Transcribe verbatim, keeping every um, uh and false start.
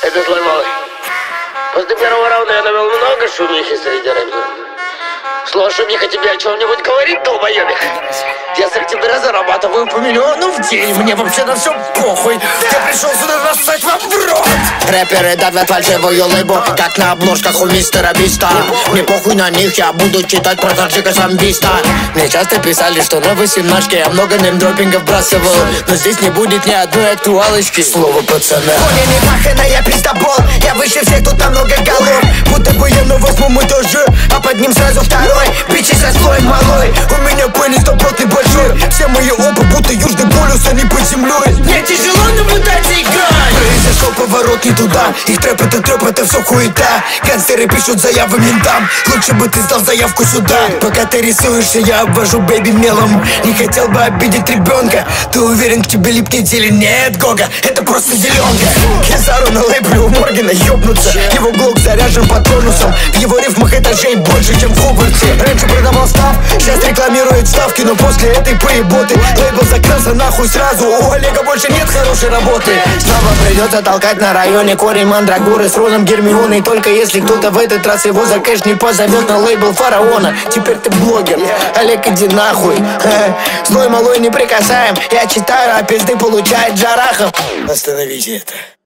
Это злой малый. После первого раунда я навел много шумихи среди рэперов. Слушай, мне тебе о чем-нибудь говорить, долбоебик? Я с октября зарабатываю по миллиону в день. Мне вообще на все похуй. Я пришел сюда нассать вам в рот. Рэперы давят фальшивую лыбу, как на обложках у мистера Биста. Мне похуй на них, я буду читать про таджика самбиста. Мне часто писали, что на восемнашке я много неймдропингов бросывал. Но здесь не будет ни одной актуалочки. Слово пацана. Поля не махана, я пиздобол. Я выше всех, тут там много голов. Будто бы я на восьмом этаже, а под ним сразу второй. Бичи со слоем малой. У меня пенис добротный большой. Все мои опы будто южный полюс, они под землей. Мне тяжело наблюдать и играть. Произошел поворот не туда. Их трэп это трэп, это все хуета. Гангстеры пишут заявы ментам. Лучше бы ты сдал заявку сюда. Пока ты рисуешься, я обвожу бэйби мелом. Не хотел бы обидеть ребенка. Ты уверен, к тебе липнет или нет, Гога? Это просто зеленка. Кизару на лейбле у Моргана ёбнуться. Его глок заряжен патронусом. В его рифмах этажей больше, чем в Хогвартсе. Раньше продавал став, сейчас рекламирует ставки. Но после этой поеботы лейбл закрылся нахуй сразу. У Олега больше нет хорошей работы. Снова придется толкать на районе корень мандрагоры с розом Гермионы. Только если кто-то в этот раз его за кэш не позовет на лейбл фараона. Теперь ты блогер, Олег, иди нахуй. Злой малой не прикасаем. Я читаю, а пизды получает Джарахов. Остановите это.